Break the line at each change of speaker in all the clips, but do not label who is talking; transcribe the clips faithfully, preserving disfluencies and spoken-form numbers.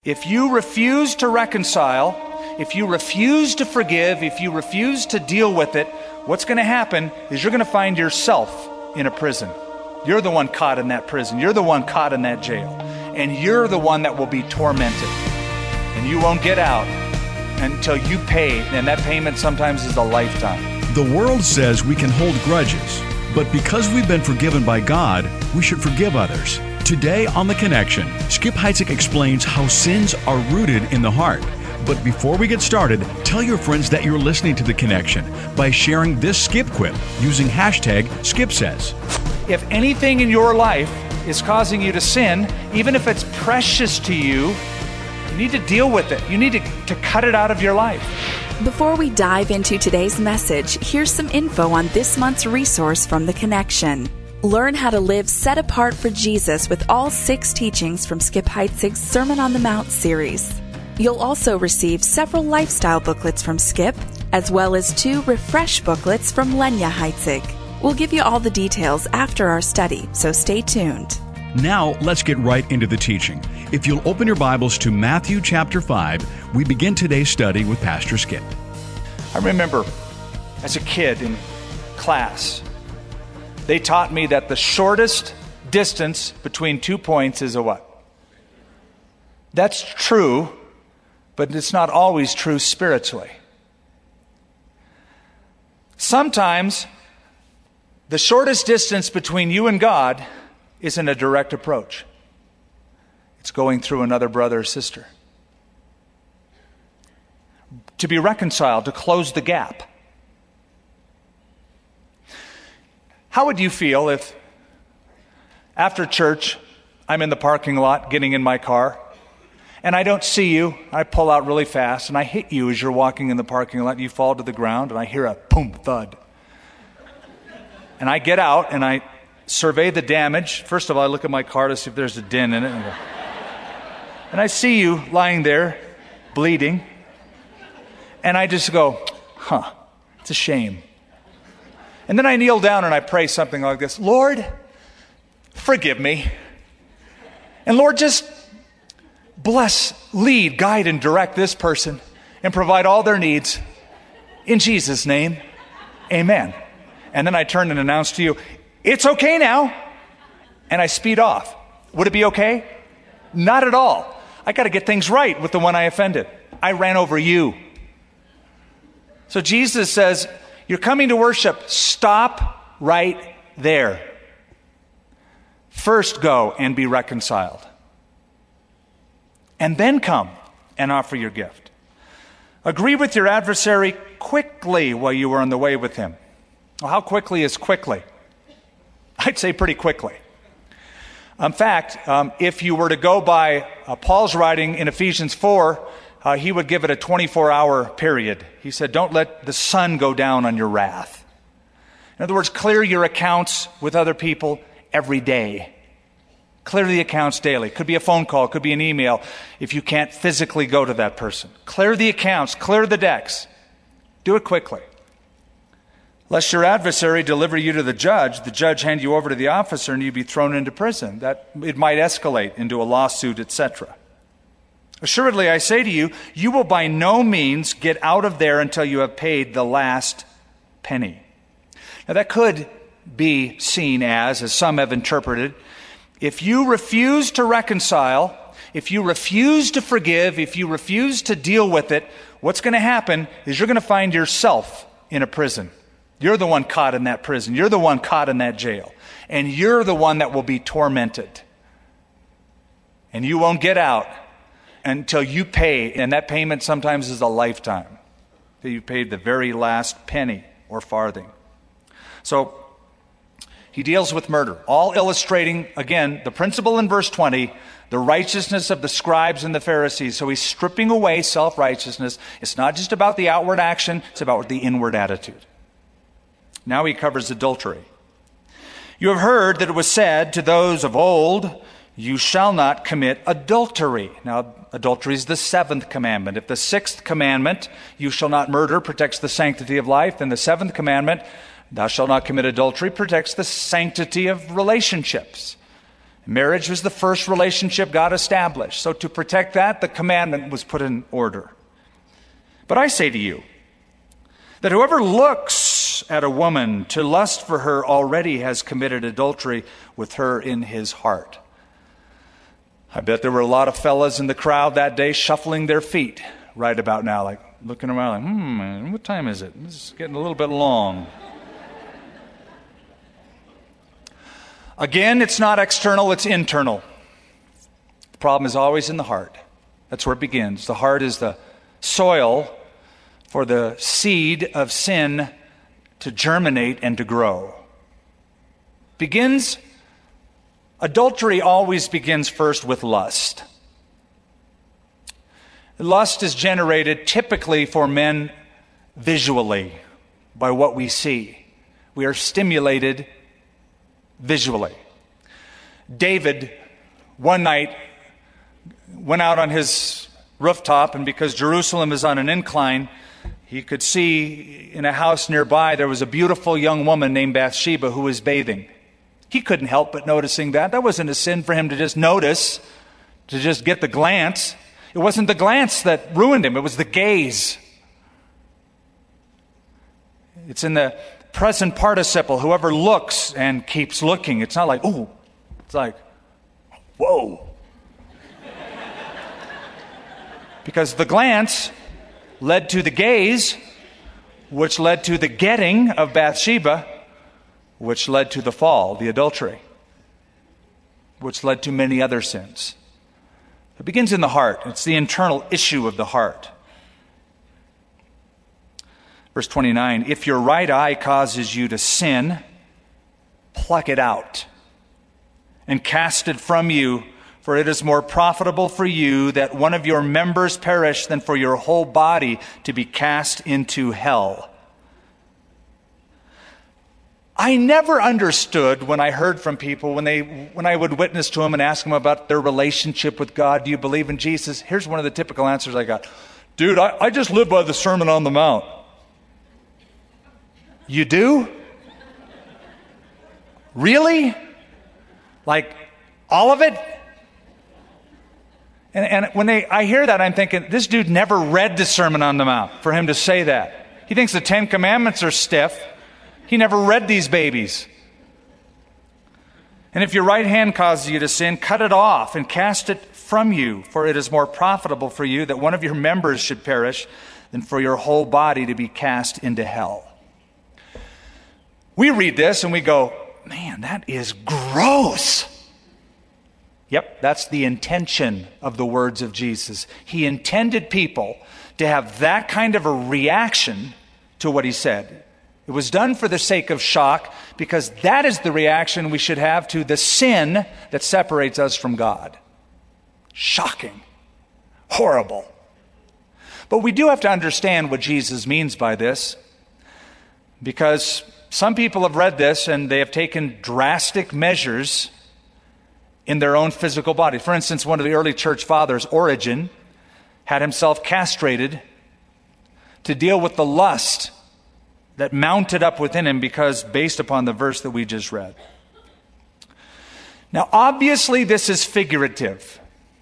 If you refuse to reconcile, if you refuse to forgive, if you refuse to deal with it, what's going to happen is you're going to find yourself in a prison. You're the one caught in that prison. You're the one caught in that jail. And you're the one that will be tormented. And you won't get out until you pay. And that payment sometimes is a lifetime.
The world says we can hold grudges, but because we've been forgiven by God, we should forgive others. Today on The Connection, Skip Heitzig explains how sins are rooted in the heart. But before we get started, tell your friends that you're listening to The Connection by sharing this Skip quip using hashtag SkipSays.
If anything in your life is causing you to sin, even if it's precious to you, you need to deal with it. You need to, to cut it out of your life.
Before we dive into today's message, here's some info on this month's resource from The Connection. Learn how to live set apart for Jesus with all six teachings from Skip Heitzig's Sermon on the Mount series. You'll also receive several lifestyle booklets from Skip, as well as two refresh booklets from Lenya Heitzig. We'll give you all the details after our study, so stay tuned.
Now, let's get right into the teaching. If you'll open your Bibles to Matthew chapter five, we begin today's study with Pastor Skip.
I remember as a kid in class, they taught me that the shortest distance between two points is a what? That's true, but it's not always true spiritually. Sometimes the shortest distance between you and God isn't a direct approach. It's going through another brother or sister. To be reconciled, to close the gap. How would you feel if after church I'm in the parking lot getting in my car and I don't see you, I pull out really fast and I hit you as you're walking in the parking lot and you fall to the ground and I hear a boom thud. And I get out and I survey the damage. First of all, I look at my car to see if there's a dent in it. And, and I see you lying there, bleeding. And I just go, huh, it's a shame. And then I kneel down and I pray something like this: Lord, forgive me. And Lord, just bless, lead, guide, and direct this person and provide all their needs. In Jesus' name, amen. And then I turn and announce to you, it's okay now. And I speed off. Would it be okay? Not at all. I got to get things right with the one I offended. I ran over you. So Jesus says, you're coming to worship. Stop right there. First go and be reconciled. And then come and offer your gift. Agree with your adversary quickly while you are on the way with him. Well, how quickly is quickly? I'd say pretty quickly. In fact, um, if you were to go by uh, Paul's writing in Ephesians four, uh, he would give it a twenty-four hour period. He said, don't let the sun go down on your wrath. In other words, clear your accounts with other people every day. Clear the accounts daily. Could be a phone call, could be an email if you can't physically go to that person. Clear the accounts, clear the decks. Do it quickly. Lest your adversary deliver you to the judge, the judge hand you over to the officer, and you be thrown into prison. That it might escalate into a lawsuit, et cetera. Assuredly, I say to you, you will by no means get out of there until you have paid the last penny. Now that could be seen as, as some have interpreted, if you refuse to reconcile, if you refuse to forgive, if you refuse to deal with it, what's going to happen is you're going to find yourself in a prison. You're the one caught in that prison. You're the one caught in that jail. And you're the one that will be tormented. And you won't get out until you pay. And that payment sometimes is a lifetime. That you paid the very last penny or farthing. So he deals with murder. All illustrating, again, the principle in verse twenty, the righteousness of the scribes and the Pharisees. So he's stripping away self-righteousness. It's not just about the outward action. It's about the inward attitude. Now he covers adultery. You have heard that it was said to those of old, you shall not commit adultery. Now, adultery is the seventh commandment. If the sixth commandment, you shall not murder, protects the sanctity of life, then the seventh commandment, thou shalt not commit adultery, protects the sanctity of relationships. Marriage was the first relationship God established. So to protect that, the commandment was put in order. But I say to you that whoever looks at a woman to lust for her already has committed adultery with her in his heart. I bet there were a lot of fellas in the crowd that day shuffling their feet right about now, like looking around like, hmm, what time is it? This is getting a little bit long. Again, it's not external, it's internal. The problem is always in the heart. That's where it begins. The heart is the soil for the seed of sin to germinate and to grow. Begins, adultery always begins first with lust. Lust is generated typically for men visually by what we see. We are stimulated visually. David, one night, went out on his rooftop, and because Jerusalem is on an incline, he could see in a house nearby there was a beautiful young woman named Bathsheba who was bathing. He couldn't help but noticing that. That wasn't a sin for him to just notice, to just get the glance. It wasn't the glance that ruined him, it was the gaze. It's in the present participle, whoever looks and keeps looking. It's not like, ooh, it's like, whoa. Because the glance led to the gaze, which led to the getting of Bathsheba, which led to the fall, the adultery, which led to many other sins. It begins in the heart. It's the internal issue of the heart. Verse twenty-nine, if your right eye causes you to sin, pluck it out and cast it from you, for it is more profitable for you that one of your members perish than for your whole body to be cast into hell. I never understood when I heard from people, when they when I would witness to them and ask them about their relationship with God, do you believe in Jesus? Here's one of the typical answers I got. Dude, I, I just live by the Sermon on the Mount. You do? Really? Like all of it? And, and when they, I hear that, I'm thinking, this dude never read the Sermon on the Mount for him to say that. He thinks the Ten Commandments are stiff. He never read these babies. And if your right hand causes you to sin, cut it off and cast it from you, for it is more profitable for you that one of your members should perish than for your whole body to be cast into hell. We read this and we go, man, that is gross. Yep, that's the intention of the words of Jesus. He intended people to have that kind of a reaction to what he said. It was done for the sake of shock, because that is the reaction we should have to the sin that separates us from God. Shocking. Horrible. But we do have to understand what Jesus means by this, because some people have read this and they have taken drastic measures in their own physical body. For instance, one of the early church fathers, Origen, had himself castrated to deal with the lust that mounted up within him, because based upon the verse that we just read. Now, obviously, this is figurative.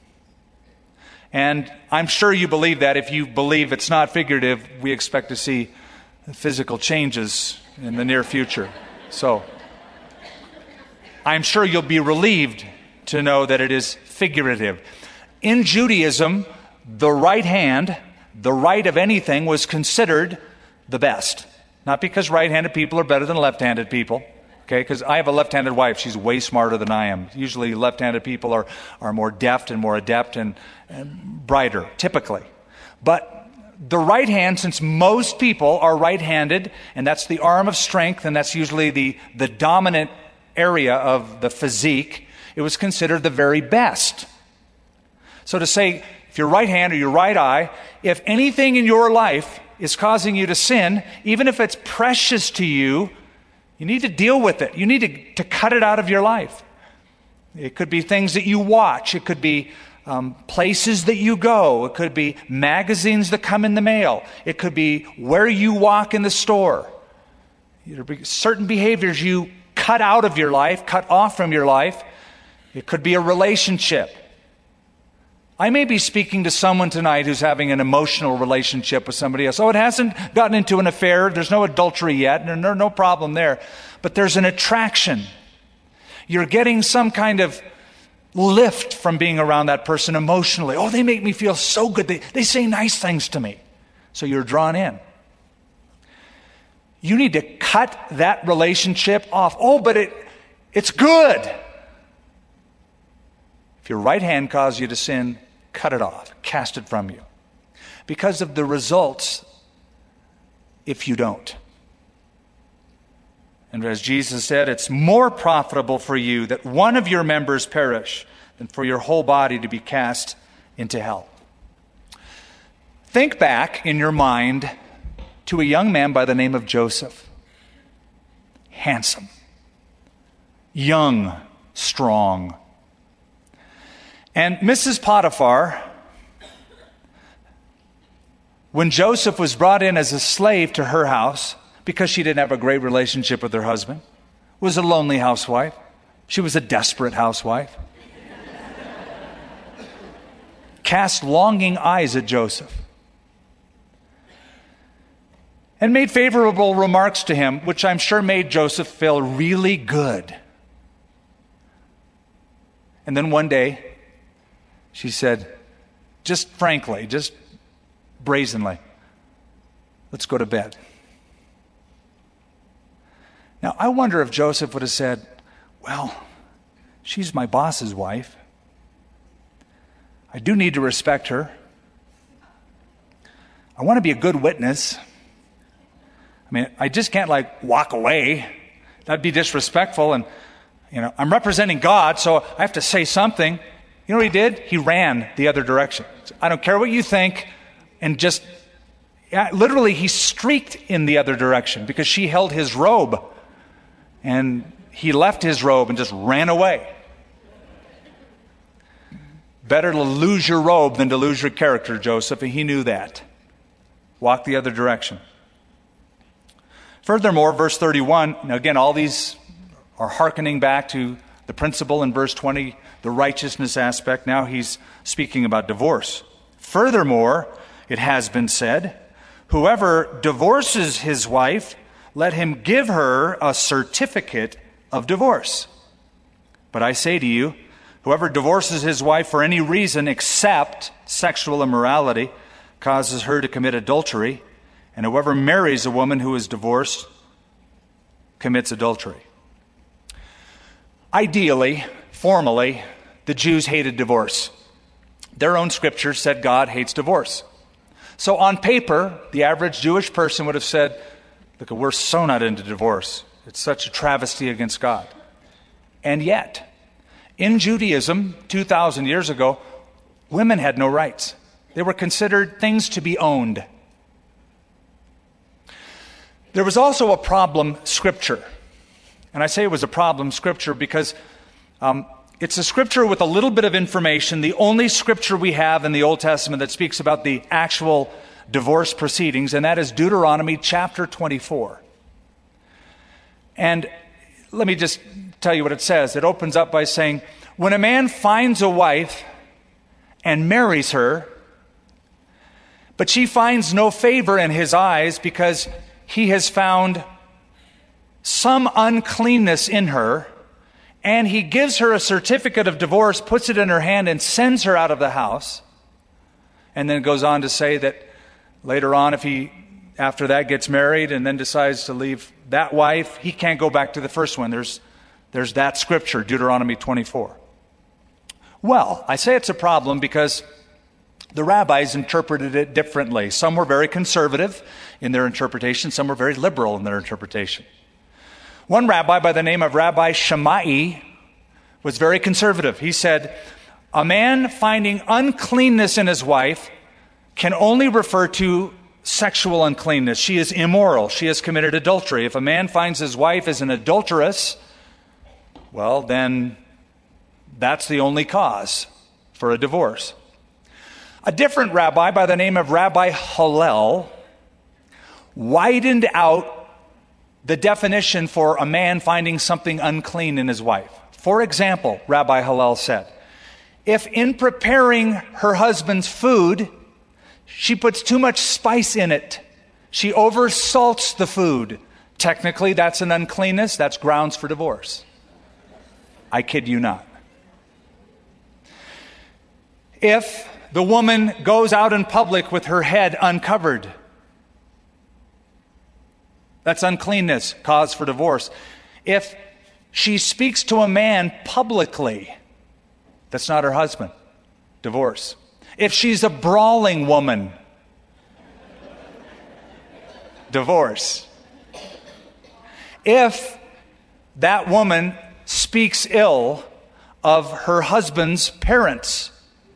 And I'm sure you believe that. If you believe it's not figurative, we expect to see physical changes in the near future. So, I'm sure you'll be relieved to know that it is figurative. In Judaism, the right hand, the right of anything, was considered the best. Not because right-handed people are better than left-handed people, okay? Because I have a left-handed wife. She's way smarter than I am. Usually left-handed people are, are more deft and more adept and, and brighter, typically. But the right hand, since most people are right-handed, and that's the arm of strength, and that's usually the, the dominant area of the physique, it was considered the very best. So to say, if your right hand or your right eye, if anything in your life is causing you to sin, even if it's precious to you, you need to deal with it. You need to, to cut it out of your life. It could be things that you watch. It could be um, places that you go. It could be magazines that come in the mail. It could be where you walk in the store. There be certain behaviors you cut out of your life, cut off from your life, It could be a relationship. I may be speaking to someone tonight who's having an emotional relationship with somebody else. Oh, it hasn't gotten into an affair. There's no adultery yet. And there's no problem there. But there's an attraction. You're getting some kind of lift from being around that person emotionally. Oh, they make me feel so good. They, they say nice things to me. So you're drawn in. You need to cut that relationship off. Oh, but it it's good. If your right hand causes you to sin, cut it off. Cast it from you. Because of the results if you don't. And as Jesus said, it's more profitable for you that one of your members perish than for your whole body to be cast into hell. Think back in your mind to a young man by the name of Joseph. Handsome. Young. Strong. And Missus Potiphar, when Joseph was brought in as a slave to her house, because she didn't have a great relationship with her husband, was a lonely housewife. She was a desperate housewife. Cast longing eyes at Joseph. And made favorable remarks to him, which I'm sure made Joseph feel really good. And then one day, she said, just frankly, just brazenly, let's go to bed. Now, I wonder if Joseph would have said, well, she's my boss's wife. I do need to respect her. I want to be a good witness. I mean, I just can't like walk away. That'd be disrespectful. And, you know, I'm representing God, so I have to say something. You know what he did? He ran the other direction. I don't care what you think. And just, yeah, literally, he streaked in the other direction because she held his robe. And he left his robe and just ran away. Better to lose your robe than to lose your character, Joseph, and he knew that. Walk the other direction. Furthermore, verse thirty-one, now again, all these are hearkening back to the principle in verse twenty, the righteousness aspect. Now he's speaking about divorce. Furthermore, it has been said, whoever divorces his wife, let him give her a certificate of divorce. But I say to you, whoever divorces his wife for any reason except sexual immorality causes her to commit adultery, and whoever marries a woman who is divorced commits adultery. Ideally, formally, the Jews hated divorce. Their own scripture said God hates divorce. So on paper, the average Jewish person would have said, look, we're so not into divorce. It's such a travesty against God. And yet, in Judaism, two thousand years ago, women had no rights. They were considered things to be owned. There was also a problem scripture. And I say it was a problem scripture because um, it's a scripture with a little bit of information, the only scripture we have in the Old Testament that speaks about the actual divorce proceedings, and that is Deuteronomy chapter twenty-four. And let me just tell you what it says. It opens up by saying, when a man finds a wife and marries her, but she finds no favor in his eyes because he has found some uncleanness in her, and he gives her a certificate of divorce, puts it in her hand, and sends her out of the house, and then goes on to say that later on, if he, after that, gets married and then decides to leave that wife, he can't go back to the first one. There's, there's that scripture, Deuteronomy twenty-four. Well, I say it's a problem because the rabbis interpreted it differently. Some were very conservative in their interpretation. Some were very liberal in their interpretation. One rabbi by the name of Rabbi Shammai was very conservative. He said, a man finding uncleanness in his wife can only refer to sexual uncleanness. She is immoral. She has committed adultery. If a man finds his wife is an adulteress, well, then that's the only cause for a divorce. A different rabbi by the name of Rabbi Hillel widened out the definition for a man finding something unclean in his wife. For example, Rabbi Hillel said, if in preparing her husband's food, she puts too much spice in it, she oversalts the food, technically that's an uncleanness, that's grounds for divorce. I kid you not. If the woman goes out in public with her head uncovered, that's uncleanness, cause for divorce. If she speaks to a man publicly, that's not her husband, divorce. If she's a brawling woman, divorce. If that woman speaks ill of her husband's parents,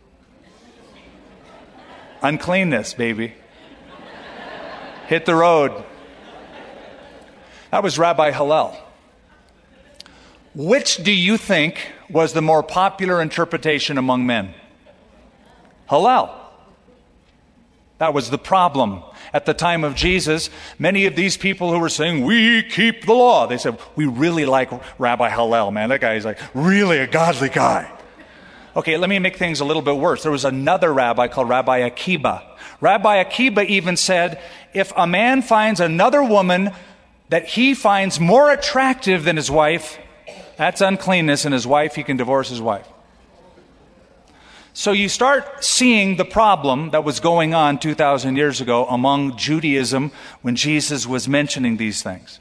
uncleanness, baby. Hit the road. That was Rabbi Hillel. Which do you think was the more popular interpretation among men? Hillel. That was the problem. At the time of Jesus, many of these people who were saying, we keep the law, they said, we really like Rabbi Hillel, man. That guy is like really a godly guy. Okay, let me make things a little bit worse. There was another rabbi called Rabbi Akiba. Rabbi Akiba even said, if a man finds another woman that he finds more attractive than his wife, that's uncleanness, and his wife, he can divorce his wife. So you start seeing the problem that was going on two thousand years ago among Judaism when Jesus was mentioning these things.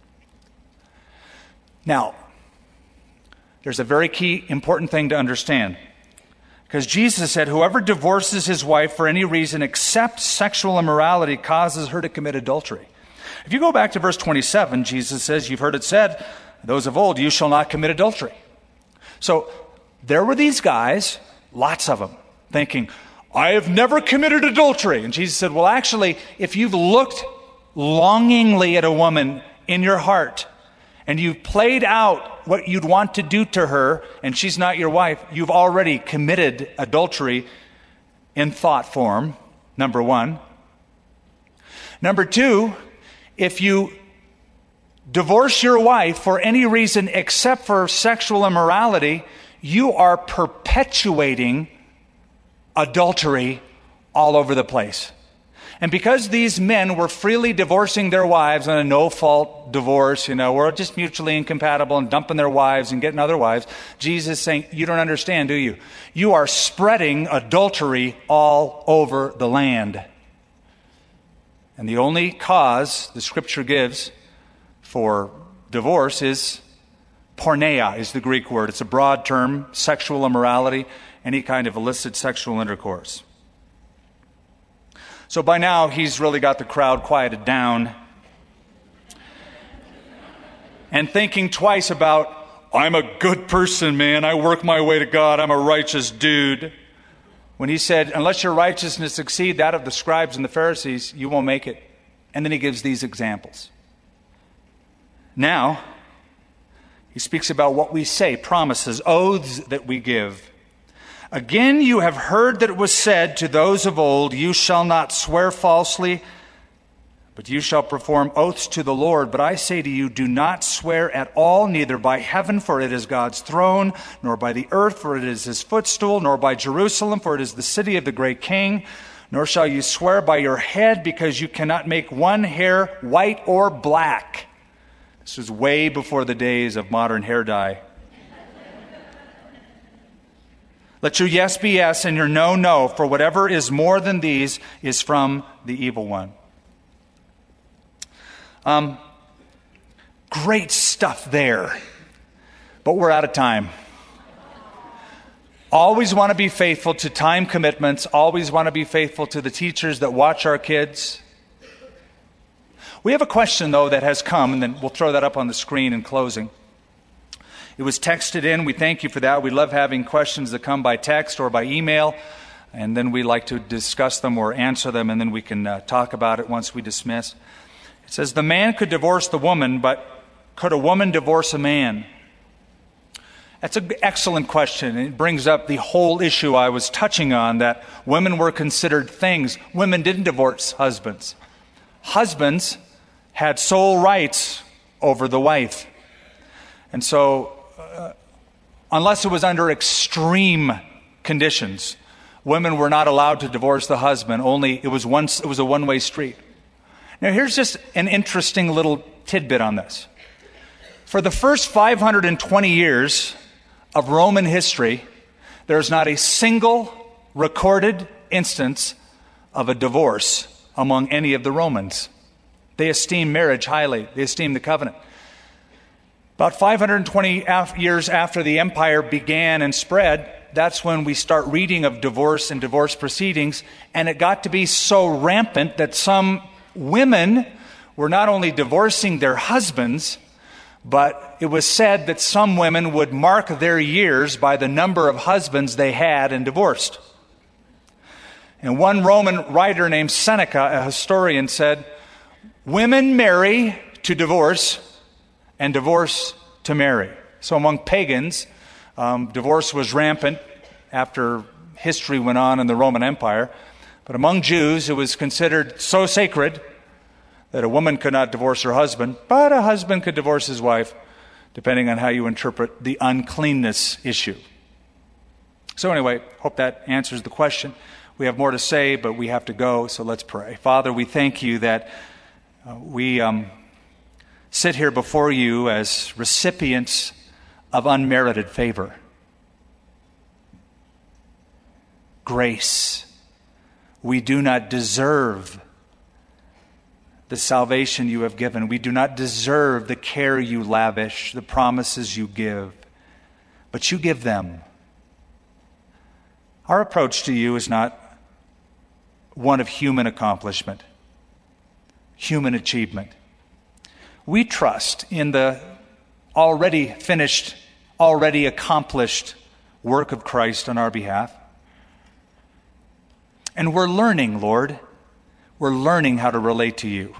Now, there's a very key, important thing to understand. Because Jesus said, whoever divorces his wife for any reason except sexual immorality causes her to commit adultery. If you go back to verse twenty-seven, Jesus says, you've heard it said, those of old, you shall not commit adultery. So there were these guys, lots of them, thinking, I have never committed adultery. And Jesus said, well, actually, if you've looked longingly at a woman in your heart and you've played out what you'd want to do to her and she's not your wife, you've already committed adultery in thought form, number one. Number two, if you divorce your wife for any reason except for sexual immorality, you are perpetuating adultery all over the place. And because these men were freely divorcing their wives on a no-fault divorce, you know, we're just mutually incompatible and dumping their wives and getting other wives, Jesus is saying, you don't understand, do you? You are spreading adultery all over the land. And the only cause the Scripture gives for divorce is porneia, is the Greek word. It's a broad term, sexual immorality, any kind of illicit sexual intercourse. So by now, he's really got the crowd quieted down and thinking twice about, I'm a good person, man. I work my way to God. I'm a righteous dude. When he said, unless your righteousness exceed that of the scribes and the Pharisees, you won't make it. And then he gives these examples. Now, he speaks about what we say, promises, oaths that we give. Again, you have heard that it was said to those of old, you shall not swear falsely, but you shall perform oaths to the Lord. But I say to you, do not swear at all, neither by heaven, for it is God's throne, nor by the earth, for it is his footstool, nor by Jerusalem, for it is the city of the great king. Nor shall you swear by your head, because you cannot make one hair white or black. This was way before the days of modern hair dye. Let your yes be yes and your no, no, for whatever is more than these is from the evil one. Um, great stuff there, but we're out of time. Always want to be faithful to time commitments. Always want to be faithful to the teachers that watch our kids. We have a question, though, that has come, and then we'll throw that up on the screen in closing. It was texted in. We thank you for that. We love having questions that come by text or by email, and then we like to discuss them or answer them, and then we can uh, talk about it once we dismiss. It says, the man could divorce the woman, but could a woman divorce a man? That's an excellent question. It brings up the whole issue I was touching on, that women were considered things. Women didn't divorce husbands. Husbands had sole rights over the wife. And so uh, unless it was under extreme conditions, women were not allowed to divorce the husband. Only it was one, it was a one-way street. Now, here's just an interesting little tidbit on this. For the first five hundred twenty years of Roman history, there's not a single recorded instance of a divorce among any of the Romans. They esteemed marriage highly. They esteemed the covenant. About five hundred twenty af- years after the empire began and spread, that's when we start reading of divorce and divorce proceedings, and it got to be so rampant that some women were not only divorcing their husbands, but it was said that some women would mark their years by the number of husbands they had and divorced. And one Roman writer named Seneca, a historian, said, "Women marry to divorce and divorce to marry." So among pagans, um, divorce was rampant after history went on in the Roman Empire. But among Jews, it was considered so sacred that a woman could not divorce her husband, but a husband could divorce his wife, depending on how you interpret the uncleanness issue. So anyway, hope that answers the question. We have more to say, but we have to go, so let's pray. Father, we thank you that uh, we um, sit here before you as recipients of unmerited favor, grace. We do not deserve the salvation you have given. We do not deserve the care you lavish, the promises you give, but you give them. Our approach to you is not one of human accomplishment, human achievement. We trust in the already finished, already accomplished work of Christ on our behalf. And we're learning, Lord, we're learning how to relate to you.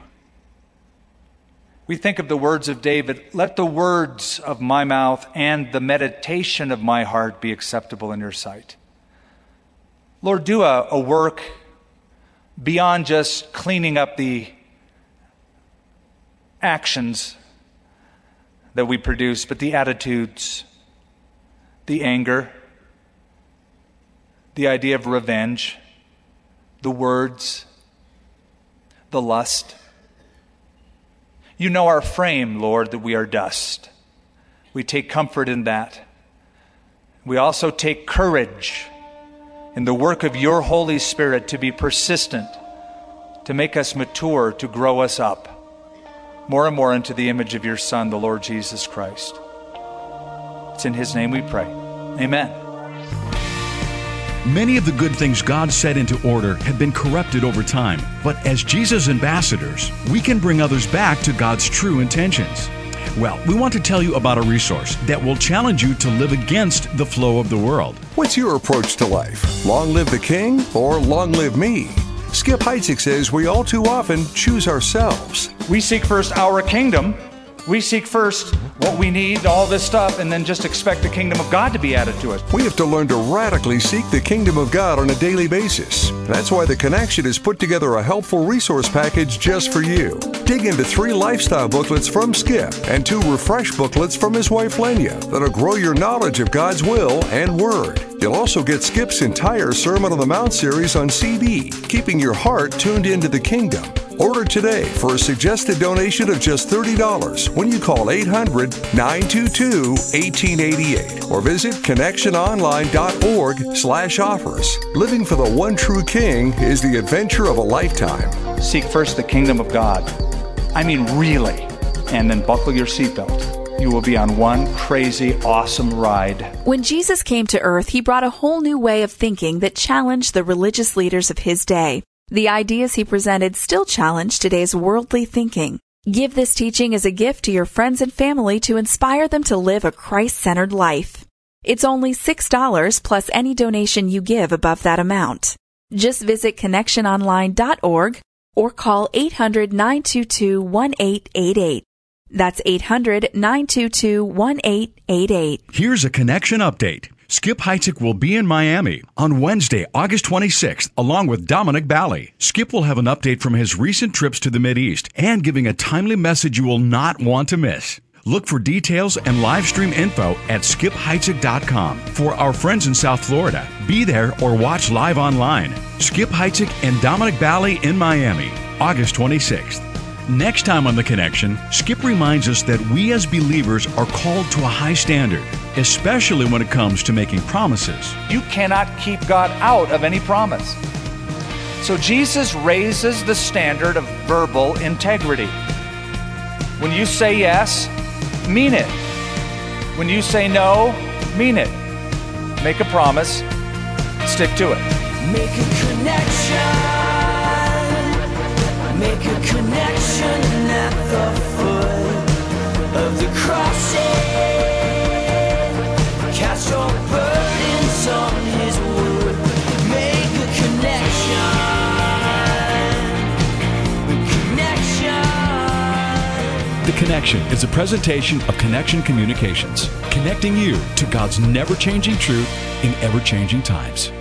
We think of the words of David, "Let the words of my mouth and the meditation of my heart be acceptable in your sight." Lord, do a, a work beyond just cleaning up the actions that we produce, but the attitudes, the anger, the idea of revenge, the words, the lust. You know our frame, Lord, that we are dust. We take comfort in that. We also take courage in the work of your Holy Spirit to be persistent, to make us mature, to grow us up more and more into the image of your Son, the Lord Jesus Christ. It's in his name we pray. Amen.
Many of the good things God set into order have been corrupted over time, but as Jesus' ambassadors, we can bring others back to God's true intentions. Well, we want to tell you about a resource that will challenge you to live against the flow of the world.
What's your approach to life? Long live the King or long live me? Skip Heitzig says we all too often choose ourselves.
We seek first our kingdom. We seek first what we need, all this stuff, and then just expect the kingdom of God to be added to us.
We have to learn to radically seek the kingdom of God on a daily basis. That's why The Connection has put together a helpful resource package just for you. Dig into three lifestyle booklets from Skip and two refresh booklets from his wife Lenya that'll grow your knowledge of God's will and word. You'll also get Skip's entire Sermon on the Mount series on C D, keeping your heart tuned into the kingdom. Order today for a suggested donation of just thirty dollars when you call eight hundred, nine two two, one eight eight eight or visit connection online dot org slash offers. Living for the one true King is the adventure of a lifetime.
Seek first the kingdom of God. I mean, really. And then buckle your seatbelt. You will be on one crazy, awesome ride.
When Jesus came to earth, he brought a whole new way of thinking that challenged the religious leaders of his day. The ideas he presented still challenge today's worldly thinking. Give this teaching as a gift to your friends and family to inspire them to live a Christ-centered life. It's only six dollars plus any donation you give above that amount. Just visit connection online dot org or call eight hundred, nine two two, one eight eight eight. That's eight hundred, nine two two, one eight eight eight.
Here's a Connection update. Skip Heitzig will be in Miami on Wednesday, August twenty-sixth, along with Dominic Bally. Skip will have an update from his recent trips to the Mideast and giving a timely message you will not want to miss. Look for details and live stream info at skip heitzig dot com. For our friends in South Florida, be there or watch live online. Skip Heitzig and Dominic Bally in Miami, August twenty-sixth. Next time on The Connection, Skip reminds us that we as believers are called to a high standard, especially when it comes to making promises.
You cannot keep God out of any promise. So Jesus raises the standard of verbal integrity. When you say yes, mean it. When you say no, mean it. Make a promise, stick to it.
Make a connection. Make a connection at the foot of the cross. Cast your burdens on His wood. Make a connection. Connection.
The Connection is a presentation of Connection Communications, connecting you to God's never-changing truth in ever-changing times.